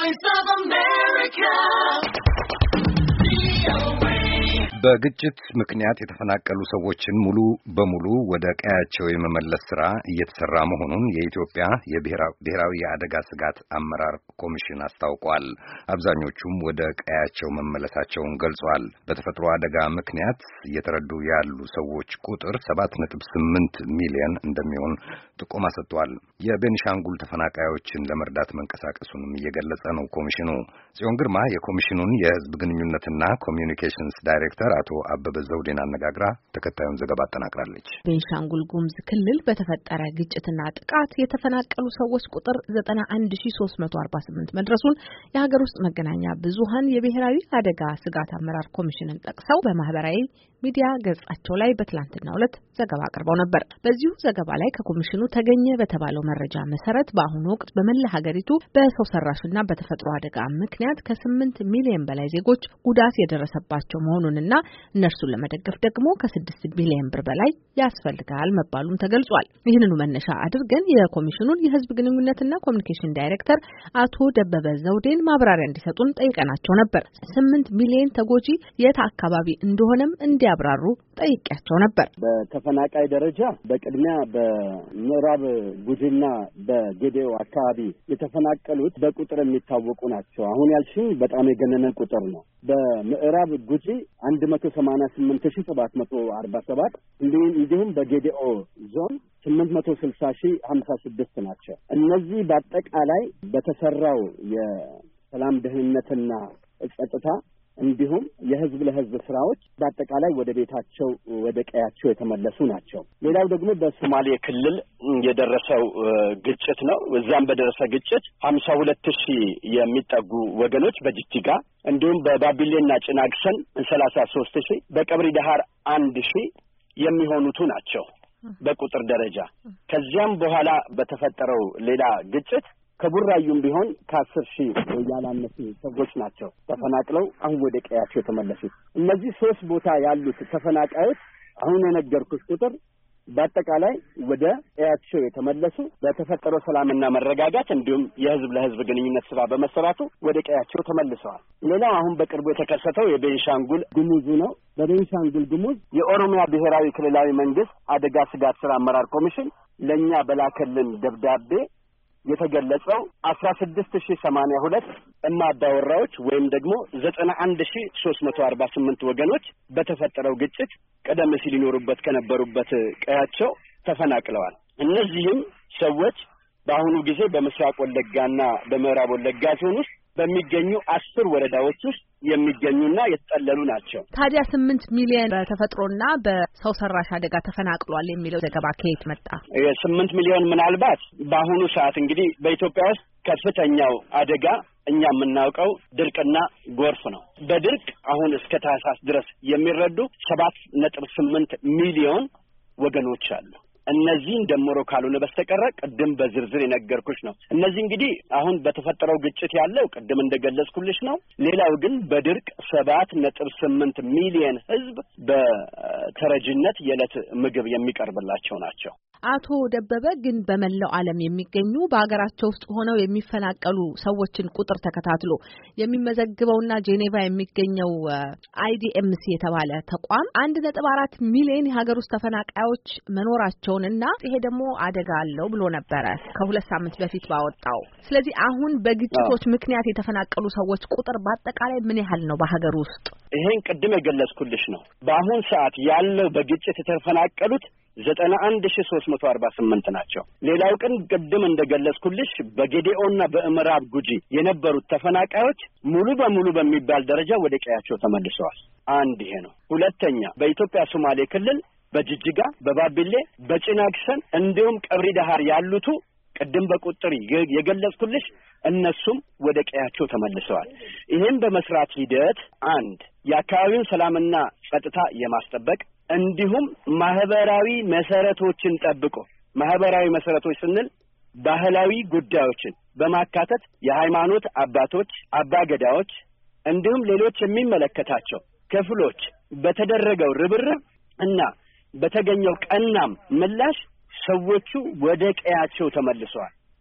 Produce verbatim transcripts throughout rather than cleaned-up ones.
Voice of America. በግጭት ምክንያት የተፈናቀሉ ሰዎችን ሙሉ በሙሉ ወደ ቀያቸው የመመለስ ሥራ እየተሰራ መሆኑን የኢትዮጵያ የብሔራዊ የአደጋ ስጋት አመራር ኮሚሽን አስታውቋል። አብዛኞቹም ወደ ቀያቸው መመለሳቸውን ገልጿል። በተፈጥሮ አደጋ ምክንያት እየተረዱ ያሉ ሰዎች ቁጥር ሰባት ነጥብ ስምንት ሚሊዮን እንደሚሆን ጥቆማ ሰጥቷል። የቤኒሻንጉል ተፈናቃዮችን ለመርዳት መንቀሳቀሱንም እየገለጸ ነው ኮሚሽኑ። ጽዮን ግርማ የኮሚሽኑን የሕዝብ ግንኙነትና ኮሚዩኒኬሽንስ ዳይሬክተር አቶ አበበ ዘውዴን አነጋግራ ተከታዩን ዘገባ አጠናቅራለች። ቤኒሻንጉል ጉሙዝ ክልል በተፈጠረ ግጭትና ጥቃት የተፈናቀሉ ሰዎች ቁጥር ዘጠና አንድ ሺህ ሶስት መቶ አርባ ስምንት መድረሱን የሀገር ውስጥ መገናኛ ብዙሃን የብሔራዊ አደጋ ስጋት አመራር ኮሚሽንን ጠቅሰው በማህበራዊ ሚዲያ ገጻቸው ላይ በትላንትናው ዕለት ዘገባ አቅርበው ነበር። በዚሁ ዘገባ ላይ ከኮሚሽኑ ተገኘ በተባለው መረጃ መሰረት በአሁኑ ወቅት በመላ ሀገሪቱ በሰው ሰራሽና በተፈጥሮ አደጋ ምክንያት ከስምንት ሚሊዮን በላይ ዜጎች ጉዳት የደረሰባቸው መሆኑንና እነርሱን ለመደገፍ ደግሞ ከስድስት ቢሊዮን ብር በላይ ያስፈልጋል መባሉም ተገልጿል። ይህንኑ መነሻ አድርገን የኮሚሽኑን የሕዝብ ግንኙነትና ኮሚኒኬሽን ዳይሬክተር አቶ ደበበ ዘውዴን ማብራሪያ እንዲሰጡን ጠይቀናቸው ነበር። ስምንት ሚሊዮን ተጎጂ የት አካባቢ እንደሆነም እንዲያብራሩ ጠይቄያቸው ነበር። በተፈናቃይ ደረጃ በቅድሚያ በምዕራብ ጉጂና በጌዴኦ አካባቢ የተፈናቀሉት በቁጥር የሚታወቁ ናቸው። አሁን ያልሽኝ በጣም የገነነ ቁጥር ነው። በምዕራብ ጉጂ አንድ መቶ ሰማንያ ስምንት ሺህ ሰባት መቶ አርባ ሰባት እንዲሁም በጌዴኦ ዞን ስምንት መቶ ስልሳ ሺህ ሀምሳ ስድስት ናቸው። እነዚህ በአጠቃላይ በተሰራው የሰላም ደህንነትና ጸጥታ እንዲሁም የህዝብ ለህዝብ ስራዎች በአጠቃላይ ወደ ቤታቸው ወደ ቀያቸው የተመለሱ ናቸው። ሌላው ደግሞ በሶማሌ ክልል የደረሰው ግጭት ነው። እዛም በደረሰ ግጭት ሀምሳ ሁለት ሺህ የሚጠጉ ወገኖች በጅጅጋ እንዲሁም በባቢሌና ጭናክሰን ሰላሳ ሶስት ሺህ በቀብሪ ዳሃር አንድ ሺህ የሚሆኑቱ ናቸው በቁጥር ደረጃ። ከዚያም በኋላ በተፈጠረው ሌላ ግጭት ከቡራዩም ቢሆን ከአስር ሺህ ያላነሱ ሰዎች ናቸው ተፈናቅለው አሁን ወደ ቀያቸው የተመለሱት። እነዚህ ሶስት ቦታ ያሉት ተፈናቃዮች አሁን የነገርኩሽ ቁጥር በአጠቃላይ ወደ ቀያቸው የተመለሱ በተፈጠረው ሰላምና መረጋጋት እንዲሁም የህዝብ ለህዝብ ግንኙነት ስራ በመሰራቱ ወደ ቀያቸው ተመልሰዋል። ሌላው አሁን በቅርቡ የተከሰተው የቤኒሻንጉል ጉሙዝ ነው። በቤኒሻንጉል ጉሙዝ የኦሮሚያ ብሔራዊ ክልላዊ መንግስት አደጋ ስጋት ስራ አመራር ኮሚሽን ለኛ በላከልን ደብዳቤ የተገለጸው አስራ ስድስት ሺህ ሰማንያ ሁለት እማባወራዎች ወይም ደግሞ ዘጠና አንድ ሺህ ሶስት መቶ አርባ ስምንት ወገኖች በተፈጠረው ግጭት ቀደም ሲል ይኖሩበት ከነበሩበት ቀያቸው ተፈናቅለዋል። እነዚህም ሰዎች በአሁኑ ጊዜ በምስራቅ ወለጋና በምዕራብ ወለጋ ዞን ውስጥ በሚገኙ አስር ወረዳዎች ውስጥ የሚገኙና የተጠለሉ ናቸው። ታዲያ ስምንት ሚሊዮን በተፈጥሮና በሰው ሰራሽ አደጋ ተፈናቅሏል የሚለው ዘገባ ከየት መጣ? ስምንት ሚሊዮን ምናልባት በአሁኑ ሰዓት እንግዲህ በኢትዮጵያ ውስጥ ከፍተኛው አደጋ እኛ የምናውቀው ድርቅና ጎርፍ ነው። በድርቅ አሁን እስከ ታህሳስ ድረስ የሚረዱ ሰባት ነጥብ ስምንት ሚሊዮን ወገኖች አሉ። እነዚህን ደምሮ ካልሆነ በስተቀር ቅድም በዝርዝር የነገርኩሽ ነው። እነዚህ እንግዲህ አሁን በተፈጠረው ግጭት ያለው ቅድም እንደገለጽኩልሽ ነው። ሌላው ግን በድርቅ ሰባት ነጥብ ስምንት ሚሊዮን ህዝብ በተረጅነት የዕለት ምግብ የሚቀርብላቸው ናቸው። አቶ ደበበ ግን በመላው ዓለም የሚገኙ በአገራቸው ውስጥ ሆነው የሚፈናቀሉ ሰዎችን ቁጥር ተከታትሎ የሚመዘግበውና ጄኔቫ የሚገኘው አይዲኤምሲ የተባለ ተቋም አንድ ነጥብ አራት ሚሊዮን የሀገር ውስጥ ተፈናቃዮች መኖራቸውንና ይሄ ደግሞ አደጋ አለው ብሎ ነበረ ከሁለት ሳምንት በፊት ባወጣው። ስለዚህ አሁን በግጭቶች ምክንያት የተፈናቀሉ ሰዎች ቁጥር በአጠቃላይ ምን ያህል ነው በሀገር ውስጥ? ይሄን ቅድም የገለጽኩልሽ ነው። በአሁን ሰዓት ያለው በግጭት የተፈናቀሉት ዘጠና አንድ ሺህ ሶስት መቶ አርባ ስምንት ናቸው። ሌላው ግን ቅድም እንደገለጽኩልሽ በጌዴኦና በምዕራብ ጉጂ የነበሩት ተፈናቃዮች ሙሉ በሙሉ በሚባል ደረጃ ወደ ቀያቸው ተመልሰዋል። አንድ ይሄ ነው። ሁለተኛ በኢትዮጵያ ሶማሌ ክልል በጅጅጋ፣ በባቢሌ፣ በጭናክሰን እንዲሁም ቀብሪ ዳሃር ያሉቱ ቅድም በቁጥር የገለጽኩልሽ እነሱም ወደ ቀያቸው ተመልሰዋል። ይሄን በመስራት ሂደት አንድ የአካባቢውን ሰላምና ጸጥታ የማስጠበቅ እንዲሁም ማህበራዊ መሰረቶችን ጠብቆ ማህበራዊ መሰረቶች ስንል ባህላዊ ጉዳዮችን በማካተት የሃይማኖት አባቶች፣ አባገዳዎች እንዲሁም ሌሎች የሚመለከታቸው ክፍሎች በተደረገው ርብርብ እና በተገኘው ቀናም ምላሽ ሰዎቹ ወደ ቀያቸው ተመልሰዋል።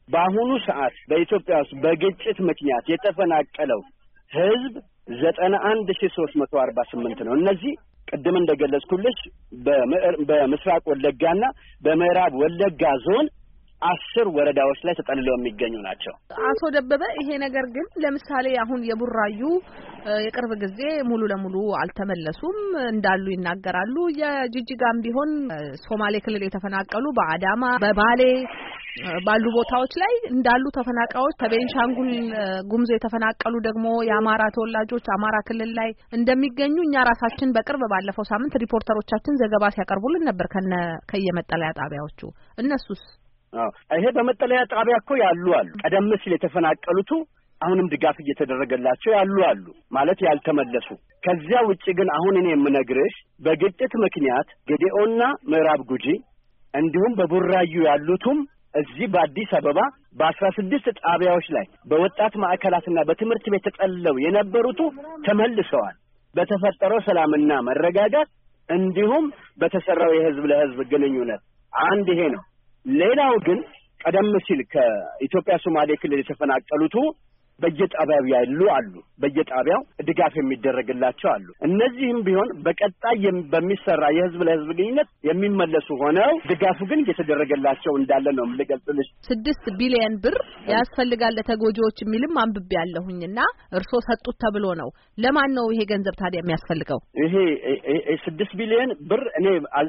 በአሁኑ ሰዓት በኢትዮጵያ ውስጥ በግጭት ምክንያት የተፈናቀለው ህዝብ ዘጠና አንድ ሺህ ሶስት መቶ አርባ ስምንት ነው። እነዚህ ቅድም እንደገለጽኩልሽ በምስራቅ ወለጋና በምዕራብ ወለጋ ዞን አስር ወረዳዎች ላይ ተጠልለው የሚገኙ ናቸው። አቶ ደበበ ይሄ ነገር ግን ለምሳሌ አሁን የቡራዩ የቅርብ ጊዜ ሙሉ ለሙሉ አልተመለሱም እንዳሉ ይናገራሉ። የጂጂጋም ቢሆን ሶማሌ ክልል የተፈናቀሉ በአዳማ በባሌ ባሉ ቦታዎች ላይ እንዳሉ ተፈናቃዮች ከቤንሻንጉል ጉሙዝ የተፈናቀሉ ደግሞ የአማራ ተወላጆች አማራ ክልል ላይ እንደሚገኙ እኛ ራሳችን በቅርብ ባለፈው ሳምንት ሪፖርተሮቻችን ዘገባ ሲያቀርቡልን ነበር ከነ ከየመጠለያ ጣቢያዎቹ። እነሱስ? አዎ ይሄ በመጠለያ ጣቢያ እኮ ያሉ አሉ። ቀደም ሲል የተፈናቀሉት አሁንም ድጋፍ እየተደረገላቸው ያሉ አሉ ማለት ያልተመለሱ። ከዚያ ውጪ ግን አሁን እኔ የምነግርሽ በግጭት ምክንያት ገዴኦና ምዕራብ ጉጂ እንዲሁም በቡራዩ ያሉትም እዚህ በአዲስ አበባ በአስራ ስድስት ጣቢያዎች ላይ በወጣት ማዕከላትና በትምህርት ቤት ተጠልለው የነበሩት ተመልሰዋል። በተፈጠረው ሰላምና መረጋጋት እንዲሁም በተሰራው የህዝብ ለህዝብ ግንኙነት አንድ ይሄ ነው። ሌላው ግን ቀደም ሲል ከኢትዮጵያ ሶማሌ ክልል የተፈናቀሉት በየጣቢያው ያሉ አሉ። በየጣቢያው ድጋፍ የሚደረግላቸው አሉ። እነዚህም ቢሆን በቀጣይ በሚሰራ የህዝብ ለህዝብ ግንኙነት የሚመለሱ ሆነው ድጋፉ ግን እየተደረገላቸው እንዳለ ነው የምልገልጽልሽ። ስድስት ቢሊዮን ብር ያስፈልጋል ለተጎጂዎች የሚልም አንብቤ ያለሁኝና እርሶ ሰጡት ተብሎ ነው። ለማን ነው ይሄ ገንዘብ ታዲያ የሚያስፈልገው? ይሄ ስድስት ቢሊዮን ብር እኔ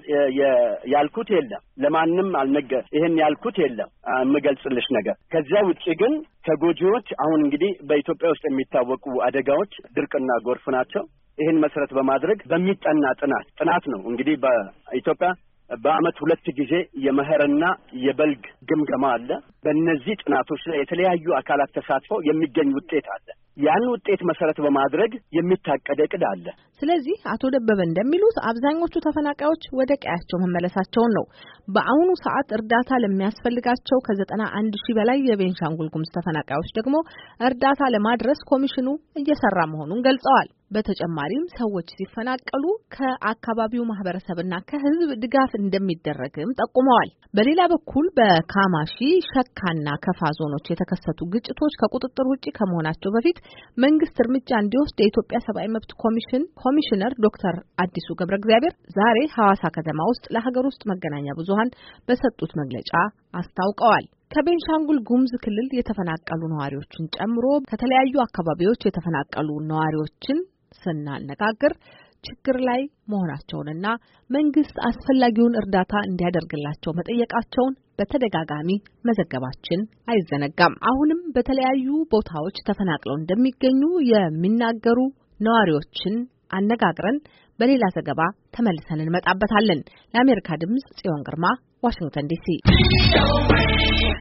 ያልኩት የለም፣ ለማንም አልነገ ይሄን ያልኩት የለም የምገልጽልሽ ነገር። ከዚያ ውጪ ግን ተጎጂዎች አሁን እንግዲህ በኢትዮጵያ ውስጥ የሚታወቁ አደጋዎች ድርቅና ጎርፍ ናቸው። ይህን መሰረት በማድረግ በሚጠና ጥናት ጥናት ነው እንግዲህ በኢትዮጵያ በአመት ሁለት ጊዜ የመኸርና የበልግ ግምገማ አለ። በእነዚህ ጥናቶች ላይ የተለያዩ አካላት ተሳትፈው የሚገኝ ውጤት አለ። ያን ውጤት መሰረት በማድረግ የሚታቀድ እቅድ አለ። ስለዚህ አቶ ደበበ እንደሚሉት አብዛኞቹ ተፈናቃዮች ወደ ቀያቸው መመለሳቸውን ነው። በአሁኑ ሰዓት እርዳታ ለሚያስፈልጋቸው ከዘጠና አንድ ሺህ በላይ የቤንሻንጉል ጉሙዝ ተፈናቃዮች ደግሞ እርዳታ ለማድረስ ኮሚሽኑ እየሰራ መሆኑን ገልጸዋል። በተጨማሪም ሰዎች ሲፈናቀሉ ከአካባቢው ማህበረሰብና ከህዝብ ድጋፍ እንደሚደረግም ጠቁመዋል። በሌላ በኩል በካማሺ ሸካና ከፋ ዞኖች የተከሰቱ ግጭቶች ከቁጥጥር ውጪ ከመሆናቸው በፊት መንግስት እርምጃ እንዲወስድ የኢትዮጵያ ሰብአዊ መብት ኮሚሽን ኮሚሽነር ዶክተር አዲሱ ገብረ እግዚአብሔር ዛሬ ሐዋሳ ከተማ ውስጥ ለሀገር ውስጥ መገናኛ ብዙሃን በሰጡት መግለጫ አስታውቀዋል። ከቤንሻንጉል ጉሙዝ ክልል የተፈናቀሉ ነዋሪዎችን ጨምሮ ከተለያዩ አካባቢዎች የተፈናቀሉ ነዋሪዎችን ስናነጋግር ችግር ላይ መሆናቸውንና መንግስት አስፈላጊውን እርዳታ እንዲያደርግላቸው መጠየቃቸውን በተደጋጋሚ መዘገባችን አይዘነጋም። አሁንም በተለያዩ ቦታዎች ተፈናቅለው እንደሚገኙ የሚናገሩ ነዋሪዎችን አነጋግረን በሌላ ዘገባ ተመልሰን እንመጣበታለን። ለአሜሪካ ድምጽ ጽዮን ግርማ ዋሽንግተን ዲሲ